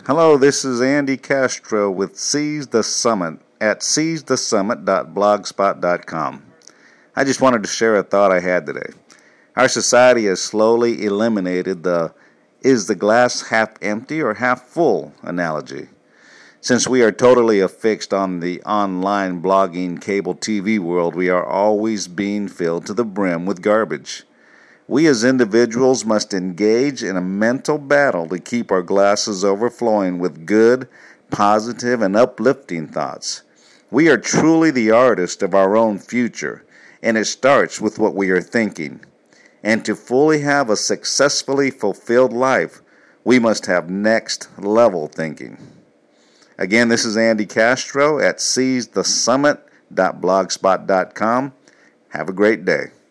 Hello, this is Andy Castro with Seize the Summit at seizethesummit.blogspot.com. I just wanted to share a thought I had today. Our society has slowly eliminated the "is the glass half empty or half full" analogy. Since we are totally affixed on the online blogging cable TV world, we are always being filled to the brim with garbage. We as individuals must engage in a mental battle to keep our glasses overflowing with good, positive, and uplifting thoughts. We are truly the artist of our own future, and it starts with what we are thinking. And to fully have a successfully fulfilled life, we must have next level thinking. Again, this is Andy Castro at seizethesummit.blogspot.com. Have a great day.